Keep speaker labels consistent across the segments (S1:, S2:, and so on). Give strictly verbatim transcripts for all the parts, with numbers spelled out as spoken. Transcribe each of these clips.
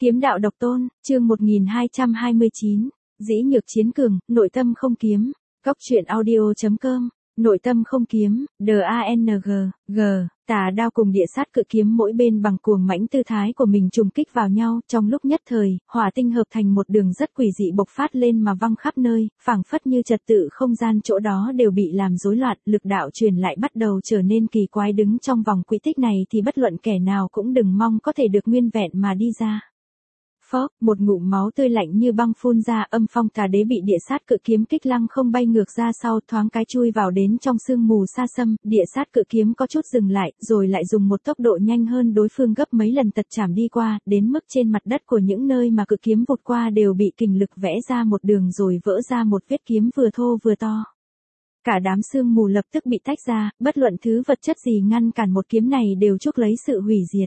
S1: Kiếm đạo độc tôn, chương một nghìn hai trăm hai mươi chín, dĩ nhược chiến cường, nội tâm không kiếm, góc truyện audio chấm com, nội tâm không kiếm, D A N G, G, tà đao cùng địa sát cự kiếm mỗi bên bằng cuồng mãnh tư thái của mình trùng kích vào nhau, trong lúc nhất thời, hỏa tinh hợp thành một đường rất quỷ dị bộc phát lên mà văng khắp nơi, phảng phất như trật tự không gian chỗ đó đều bị làm rối loạn, lực đạo truyền lại bắt đầu trở nên kỳ quái, đứng trong vòng quỹ tích này thì bất luận kẻ nào cũng đừng mong có thể được nguyên vẹn mà đi ra. Phốc, một ngụm máu tươi lạnh như băng phun ra, Âm Phong Tà Đế bị địa sát cự kiếm kích lăng không bay ngược ra sau, thoáng cái chui vào đến trong sương mù xa xăm, địa sát cự kiếm có chút dừng lại, rồi lại dùng một tốc độ nhanh hơn đối phương gấp mấy lần tật chảm đi qua, đến mức trên mặt đất của những nơi mà cự kiếm vụt qua đều bị kình lực vẽ ra một đường rồi vỡ ra một vết kiếm vừa thô vừa to. Cả đám sương mù lập tức bị tách ra, bất luận thứ vật chất gì ngăn cản một kiếm này đều chuốc lấy sự hủy diệt.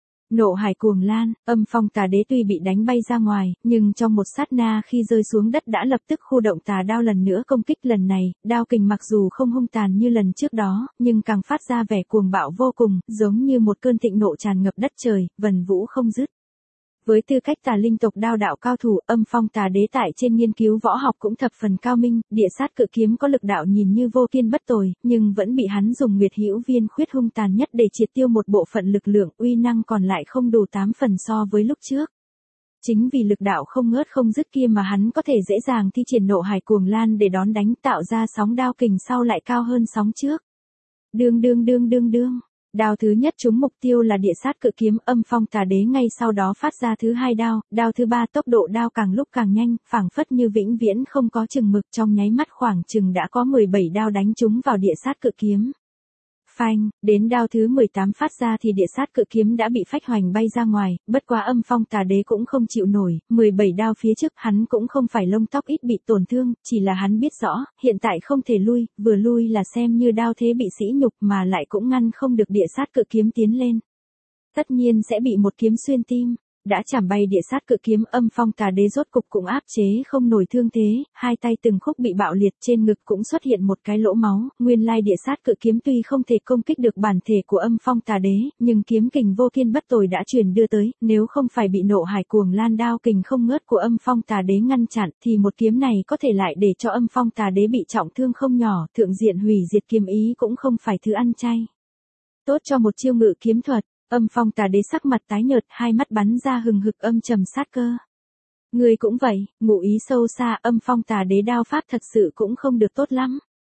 S1: Nộ hải cuồng lan, Âm Phong Tà Đế tuy bị đánh bay ra ngoài, nhưng trong một sát na khi rơi xuống đất đã lập tức khu động tà đao lần nữa công kích. Lần này, đao kình mặc dù không hung tàn như lần trước đó, nhưng càng phát ra vẻ cuồng bạo vô cùng, giống như một cơn thịnh nộ tràn ngập đất trời, vần vũ không dứt. Với tư cách tà linh tộc đao đạo cao thủ, Âm Phong Tà Đế tại trên nghiên cứu võ học cũng thập phần cao minh, địa sát cự kiếm có lực đạo nhìn như vô kiên bất tồi, nhưng vẫn bị hắn dùng Nguyệt Hữu Viên khuyết hung tàn nhất để triệt tiêu một bộ phận lực lượng, uy năng còn lại không đủ tám phần so với lúc trước. Chính vì lực đạo không ngớt không dứt kia mà hắn có thể dễ dàng thi triển nộ hải cuồng lan để đón đánh, tạo ra sóng đao kình sau lại cao hơn sóng trước. Đương đương đương đương đương. Đao thứ nhất trúng mục tiêu là địa sát cự kiếm, Âm Phong Tà Đế ngay sau đó phát ra thứ hai đao, đao thứ ba tốc độ đao càng lúc càng nhanh, phảng phất như vĩnh viễn không có chừng mực, trong nháy mắt khoảng chừng đã có mười bảy đao đánh trúng vào địa sát cự kiếm. Phanh, đến đao thứ mười tám phát ra thì địa sát cự kiếm đã bị phách hoành bay ra ngoài, bất quá Âm Phong Tà Đế cũng không chịu nổi, mười bảy đao phía trước hắn cũng không phải lông tóc ít bị tổn thương, chỉ là hắn biết rõ, hiện tại không thể lui, vừa lui là xem như đao thế bị sỉ nhục mà lại cũng ngăn không được địa sát cự kiếm tiến lên. Tất nhiên sẽ bị một kiếm xuyên tim. Đã chảm bay địa sát cự kiếm, Âm Phong Tà Đế rốt cục cũng áp chế không nổi thương thế, hai tay từng khúc bị bạo liệt, trên ngực cũng xuất hiện một cái lỗ máu, nguyên lai địa sát cự kiếm tuy không thể công kích được bản thể của Âm Phong Tà Đế, nhưng kiếm kình vô kiên bất tồi đã truyền đưa tới, nếu không phải bị nộ hải cuồng lan đao kình không ngớt của Âm Phong Tà Đế ngăn chặn, thì một kiếm này có thể lại để cho Âm Phong Tà Đế bị trọng thương không nhỏ, thượng diện hủy diệt kiếm ý cũng không phải thứ ăn chay. Tốt cho một chiêu ngự kiếm thuật. Âm Phong Tà Đế sắc mặt tái nhợt, hai mắt bắn ra hừng hực âm trầm sát cơ. Người cũng vậy, ngụ ý sâu xa, Âm Phong Tà Đế đao pháp thật sự cũng không được tốt lắm.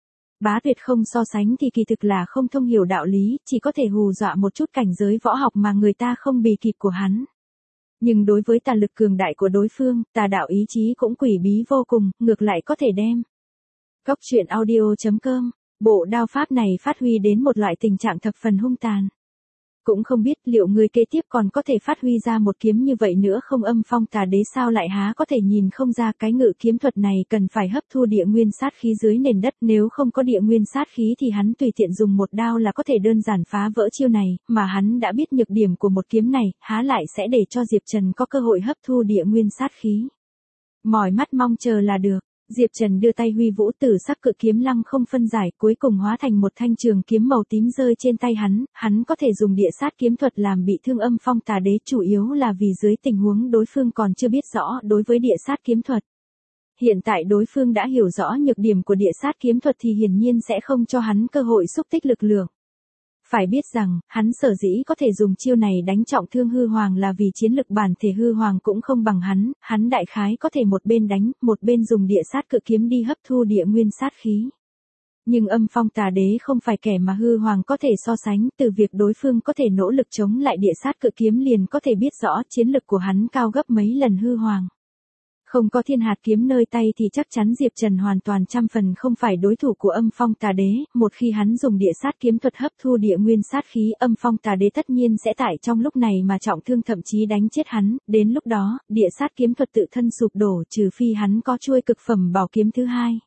S1: Bá tuyệt không so sánh thì kỳ thực là không thông hiểu đạo lý, chỉ có thể hù dọa một chút cảnh giới võ học mà người ta không bì kịp của hắn. Nhưng đối với tà lực cường đại của đối phương, tà đạo ý chí cũng quỷ bí vô cùng, ngược lại có thể đem. Góc truyện audio chấm com, bộ đao pháp này phát huy đến một loại tình trạng thập phần hung tàn. Cũng không biết liệu người kế tiếp còn có thể phát huy ra một kiếm như vậy nữa không. Âm Phong Tà Đế sao lại há có thể nhìn không ra cái ngự kiếm thuật này cần phải hấp thu địa nguyên sát khí dưới nền đất, nếu không có địa nguyên sát khí thì hắn tùy tiện dùng một đao là có thể đơn giản phá vỡ chiêu này, mà hắn đã biết nhược điểm của một kiếm này, há lại sẽ để cho Diệp Trần có cơ hội hấp thu địa nguyên sát khí. Mỏi mắt mong chờ là được. Diệp Trần đưa tay huy vũ, tử sắc cự kiếm lăng không phân giải, cuối cùng hóa thành một thanh trường kiếm màu tím rơi trên tay hắn, hắn có thể dùng địa sát kiếm thuật làm bị thương Âm Phong Tà Đế, chủ yếu là vì dưới tình huống đối phương còn chưa biết rõ đối với địa sát kiếm thuật. Hiện tại đối phương đã hiểu rõ nhược điểm của địa sát kiếm thuật thì hiển nhiên sẽ không cho hắn cơ hội xúc tích lực lượng. Phải biết rằng, hắn sở dĩ có thể dùng chiêu này đánh trọng thương hư hoàng là vì chiến lực bản thể hư hoàng cũng không bằng hắn, hắn đại khái có thể một bên đánh, một bên dùng địa sát cự kiếm đi hấp thu địa nguyên sát khí. Nhưng Âm Phong Tà Đế không phải kẻ mà hư hoàng có thể so sánh, từ việc đối phương có thể nỗ lực chống lại địa sát cự kiếm liền có thể biết rõ chiến lực của hắn cao gấp mấy lần hư hoàng. Không có thiên hạt kiếm nơi tay thì chắc chắn Diệp Trần hoàn toàn trăm phần không phải đối thủ của Âm Phong Tà Đế, một khi hắn dùng địa sát kiếm thuật hấp thu địa nguyên sát khí, Âm Phong Tà Đế tất nhiên sẽ tại trong lúc này mà trọng thương, thậm chí đánh chết hắn, đến lúc đó, địa sát kiếm thuật tự thân sụp đổ, trừ phi hắn có chuôi cực phẩm bảo kiếm thứ hai.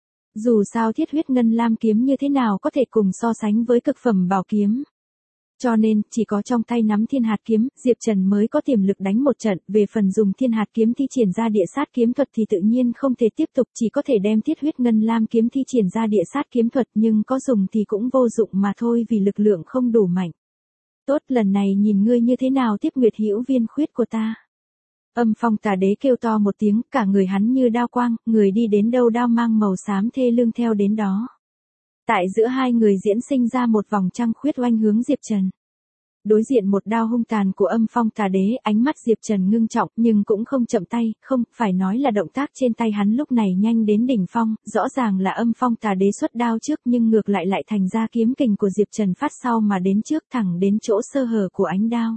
S1: Dù sao thiết huyết ngân lam kiếm như thế nào có thể cùng so sánh với cực phẩm bảo kiếm. Cho nên, chỉ có trong tay nắm thiên hạt kiếm, Diệp Trần mới có tiềm lực đánh một trận, về phần dùng thiên hạt kiếm thi triển ra địa sát kiếm thuật thì tự nhiên không thể tiếp tục, chỉ có thể đem thiết huyết ngân lam kiếm thi triển ra địa sát kiếm thuật, nhưng có dùng thì cũng vô dụng mà thôi vì lực lượng không đủ mạnh. Tốt, lần này nhìn ngươi như thế nào tiếp Nguyệt Hữu Viên khuyết của ta. Âm Phong Tà Đế kêu to một tiếng, cả người hắn như đao quang, người đi đến đâu đao mang màu xám thê lương theo đến đó. Tại giữa hai người diễn sinh ra một vòng trăng khuyết oanh hướng Diệp Trần. Đối diện một đao hung tàn của Âm Phong Tà Đế, ánh mắt Diệp Trần ngưng trọng, nhưng cũng không chậm tay, không, phải nói là động tác trên tay hắn lúc này nhanh đến đỉnh phong, rõ ràng là Âm Phong Tà Đế xuất đao trước nhưng ngược lại lại thành ra kiếm kình của Diệp Trần phát sau mà đến trước thẳng đến chỗ sơ hở của ánh đao.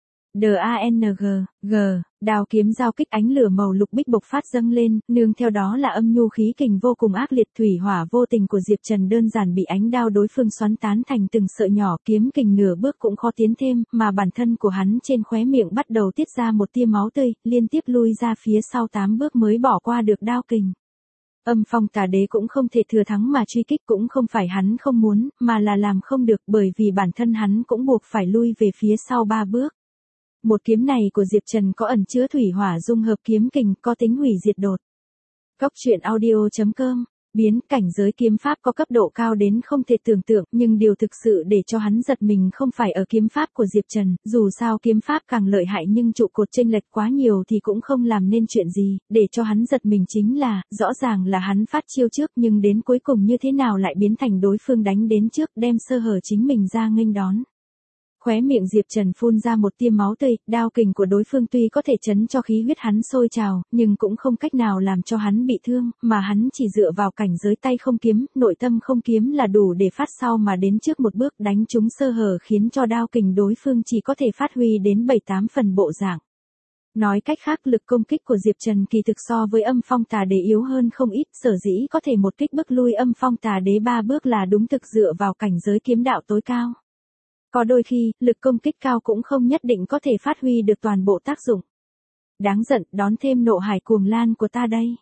S1: D A N G, G, đao kiếm giao kích ánh lửa màu lục bích bộc phát dâng lên, nương theo đó là âm nhu khí kình vô cùng ác liệt thủy hỏa vô tình của Diệp Trần đơn giản bị ánh đao đối phương xoắn tán thành từng sợi nhỏ, kiếm kình nửa bước cũng khó tiến thêm, mà bản thân của hắn trên khóe miệng bắt đầu tiết ra một tia máu tươi, liên tiếp lui ra phía sau tám bước mới bỏ qua được đao kình. Âm Phong Tà Đế cũng không thể thừa thắng mà truy kích, cũng không phải hắn không muốn, mà là làm không được bởi vì bản thân hắn cũng buộc phải lui về phía sau ba bước. Một kiếm này của Diệp Trần có ẩn chứa thủy hỏa dung hợp kiếm kình, có tính hủy diệt đột. Cốc truyện audio chấm com, biến cảnh giới kiếm pháp có cấp độ cao đến không thể tưởng tượng, nhưng điều thực sự để cho hắn giật mình không phải ở kiếm pháp của Diệp Trần, dù sao kiếm pháp càng lợi hại nhưng trụ cột chênh lệch quá nhiều thì cũng không làm nên chuyện gì, để cho hắn giật mình chính là, rõ ràng là hắn phát chiêu trước nhưng đến cuối cùng như thế nào lại biến thành đối phương đánh đến trước đem sơ hở chính mình ra nghênh đón. Khóe miệng Diệp Trần phun ra một tia máu tươi, đao kình của đối phương tuy có thể chấn cho khí huyết hắn sôi trào, nhưng cũng không cách nào làm cho hắn bị thương, mà hắn chỉ dựa vào cảnh giới tay không kiếm, nội tâm không kiếm là đủ để phát sau mà đến trước một bước đánh trúng sơ hở khiến cho đao kình đối phương chỉ có thể phát huy đến bảy tám phần bộ dạng. Nói cách khác lực công kích của Diệp Trần kỳ thực so với Âm Phong Tà Đế yếu hơn không ít, sở dĩ có thể một kích bức lui Âm Phong Tà Đế ba bước là đúng thực dựa vào cảnh giới kiếm đạo tối cao. Có đôi khi, lực công kích cao cũng không nhất định có thể phát huy được toàn bộ tác dụng. Đáng giận, đón thêm nộ hải cuồng lan của ta đây.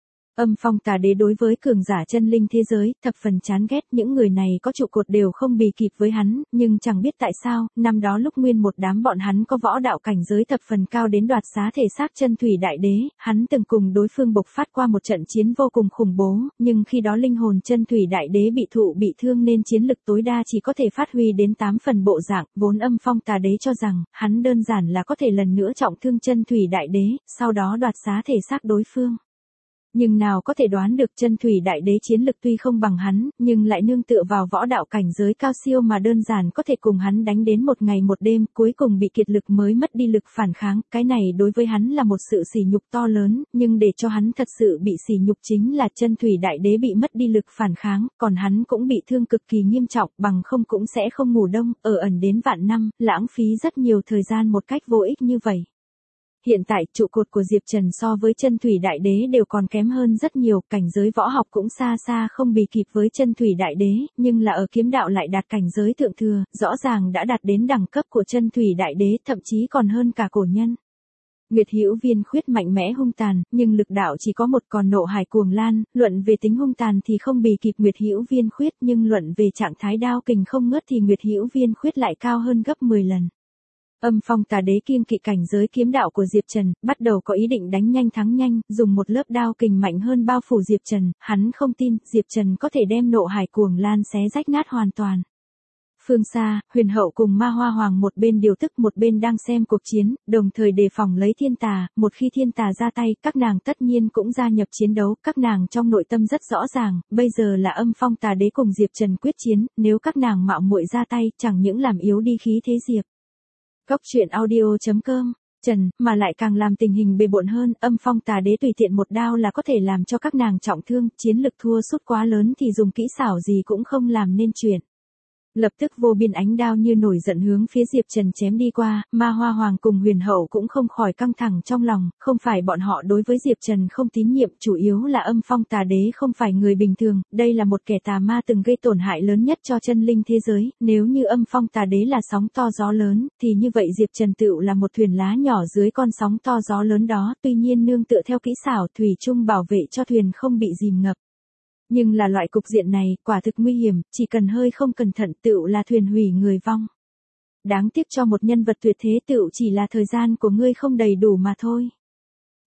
S1: Âm Phong Tà Đế đối với cường giả chân linh thế giới, thập phần chán ghét, những người này có trụ cột đều không bì kịp với hắn, nhưng chẳng biết tại sao, năm đó lúc nguyên một đám bọn hắn có võ đạo cảnh giới thập phần cao đến đoạt xá thể xác chân thủy đại đế, hắn từng cùng đối phương bộc phát qua một trận chiến vô cùng khủng bố, nhưng khi đó linh hồn chân thủy đại đế bị thụ bị thương nên chiến lực tối đa chỉ có thể phát huy đến tám phần bộ dạng, vốn Âm Phong Tà Đế cho rằng, hắn đơn giản là có thể lần nữa trọng thương chân thủy đại đế, sau đó đoạt xá thể xác đối phương. Nhưng nào có thể đoán được chân thủy đại đế chiến lực tuy không bằng hắn, nhưng lại nương tựa vào võ đạo cảnh giới cao siêu mà đơn giản có thể cùng hắn đánh đến một ngày một đêm, cuối cùng bị kiệt lực mới mất đi lực phản kháng, cái này đối với hắn là một sự sỉ nhục to lớn, nhưng để cho hắn thật sự bị sỉ nhục chính là chân thủy đại đế bị mất đi lực phản kháng, còn hắn cũng bị thương cực kỳ nghiêm trọng, bằng không cũng sẽ không ngủ đông, ở ẩn đến vạn năm, lãng phí rất nhiều thời gian một cách vô ích như vậy. Hiện tại, trụ cột của Diệp Trần so với chân thủy đại đế đều còn kém hơn rất nhiều, cảnh giới võ học cũng xa xa không bì kịp với chân thủy đại đế, nhưng là ở kiếm đạo lại đạt cảnh giới thượng thừa, rõ ràng đã đạt đến đẳng cấp của chân thủy đại đế, thậm chí còn hơn cả cổ nhân. Nguyệt Hữu Viên Khuyết mạnh mẽ hung tàn, nhưng lực đạo chỉ có một, còn nộ hải cuồng lan, luận về tính hung tàn thì không bì kịp Nguyệt Hữu Viên Khuyết, nhưng luận về trạng thái đao kình không ngớt thì Nguyệt Hữu Viên Khuyết lại cao hơn gấp mười lần. Âm Phong Tà Đế kiêng kỵ cảnh giới kiếm đạo của Diệp Trần, bắt đầu có ý định đánh nhanh thắng nhanh, dùng một lớp đao kình mạnh hơn bao phủ Diệp Trần, hắn không tin Diệp Trần có thể đem nộ hải cuồng lan xé rách nát hoàn toàn. Phương xa, Huyền Hậu cùng Ma Hoa Hoàng một bên điều tức một bên đang xem cuộc chiến, đồng thời đề phòng lấy thiên tà, một khi thiên tà ra tay, các nàng tất nhiên cũng gia nhập chiến đấu, các nàng trong nội tâm rất rõ ràng, bây giờ là Âm Phong Tà Đế cùng Diệp Trần quyết chiến, nếu các nàng mạo muội ra tay, chẳng những làm yếu đi khí thế Diệp. Cốc truyện audio chấm com, Trần, mà lại càng làm tình hình bề bộn hơn, Âm Phong Tà Đế tùy tiện một đao là có thể làm cho các nàng trọng thương, chiến lực thua sút quá lớn thì dùng kỹ xảo gì cũng không làm nên chuyện. Lập tức vô biên ánh đao như nổi giận hướng phía Diệp Trần chém đi qua, Ma Hoa Hoàng cùng Huyền Hậu cũng không khỏi căng thẳng trong lòng, không phải bọn họ đối với Diệp Trần không tín nhiệm, chủ yếu là Âm Phong Tà Đế không phải người bình thường, đây là một kẻ tà ma từng gây tổn hại lớn nhất cho chân linh thế giới, nếu như Âm Phong Tà Đế là sóng to gió lớn, thì như vậy Diệp Trần tựu là một thuyền lá nhỏ dưới con sóng to gió lớn đó, tuy nhiên nương tựa theo kỹ xảo thủy chung bảo vệ cho thuyền không bị dìm ngập. Nhưng là loại cục diện này, quả thực nguy hiểm, chỉ cần hơi không cẩn thận tựu là thuyền hủy người vong. Đáng tiếc cho một nhân vật tuyệt thế tựu chỉ là thời gian của ngươi không đầy đủ mà thôi.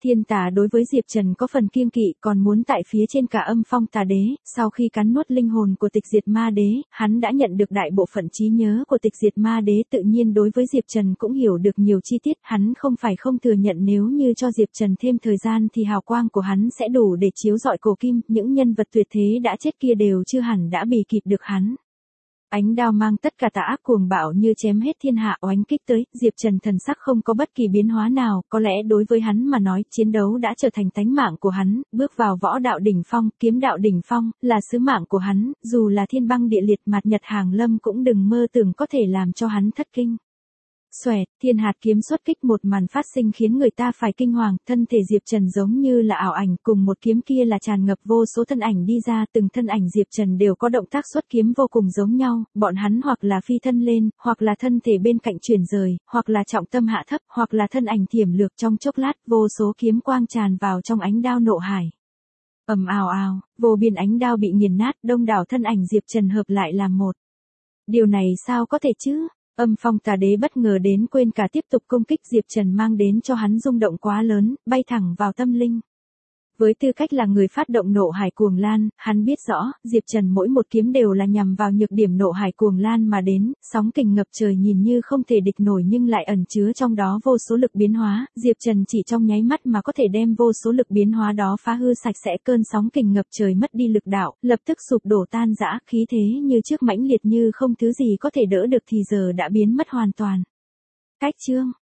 S1: Thiên tà đối với Diệp Trần có phần kiêng kỵ, còn muốn tại phía trên cả âm phong tà đế, sau khi cắn nuốt linh hồn của tịch diệt ma đế, hắn đã nhận được đại bộ phận trí nhớ của tịch diệt ma đế, tự nhiên đối với Diệp Trần cũng hiểu được nhiều chi tiết, hắn không phải không thừa nhận nếu như cho Diệp Trần thêm thời gian thì hào quang của hắn sẽ đủ để chiếu rọi cổ kim, những nhân vật tuyệt thế đã chết kia đều chưa hẳn đã bì kịp được hắn. Ánh đao mang tất cả tà ác cuồng bạo như chém hết thiên hạ oánh kích tới, Diệp Trần thần sắc không có bất kỳ biến hóa nào, có lẽ đối với hắn mà nói, chiến đấu đã trở thành tánh mạng của hắn, bước vào võ đạo đỉnh phong, kiếm đạo đỉnh phong, là sứ mạng của hắn, dù là thiên băng địa liệt mạt nhật hàng lâm cũng đừng mơ tưởng có thể làm cho hắn thất kinh. Xoẹt, thiên hạt kiếm xuất kích, một màn phát sinh khiến người ta phải kinh hoàng, thân thể Diệp Trần giống như là ảo ảnh, cùng một kiếm kia là tràn ngập vô số thân ảnh đi ra, từng thân ảnh Diệp Trần đều có động tác xuất kiếm vô cùng giống nhau, bọn hắn hoặc là phi thân lên, hoặc là thân thể bên cạnh chuyển rời, hoặc là trọng tâm hạ thấp, hoặc là thân ảnh thiểm lược, trong chốc lát, vô số kiếm quang tràn vào trong ánh đao nộ hải. Ầm ào ào, vô biên ánh đao bị nghiền nát, đông đảo thân ảnh Diệp Trần hợp lại làm một. Điều này sao có thể chứ? Âm phong tà đế bất ngờ đến quên cả tiếp tục công kích, Diệp Trần mang đến cho hắn rung động quá lớn, bay thẳng vào tâm linh. Với tư cách là người phát động nộ hải cuồng lan, hắn biết rõ, Diệp Trần mỗi một kiếm đều là nhằm vào nhược điểm nộ hải cuồng lan mà đến, sóng kình ngập trời nhìn như không thể địch nổi nhưng lại ẩn chứa trong đó vô số lực biến hóa, Diệp Trần chỉ trong nháy mắt mà có thể đem vô số lực biến hóa đó phá hư sạch sẽ, cơn sóng kình ngập trời mất đi lực đạo, lập tức sụp đổ tan rã, khí thế như trước mãnh liệt như không thứ gì có thể đỡ được thì giờ đã biến mất hoàn toàn. Cách chương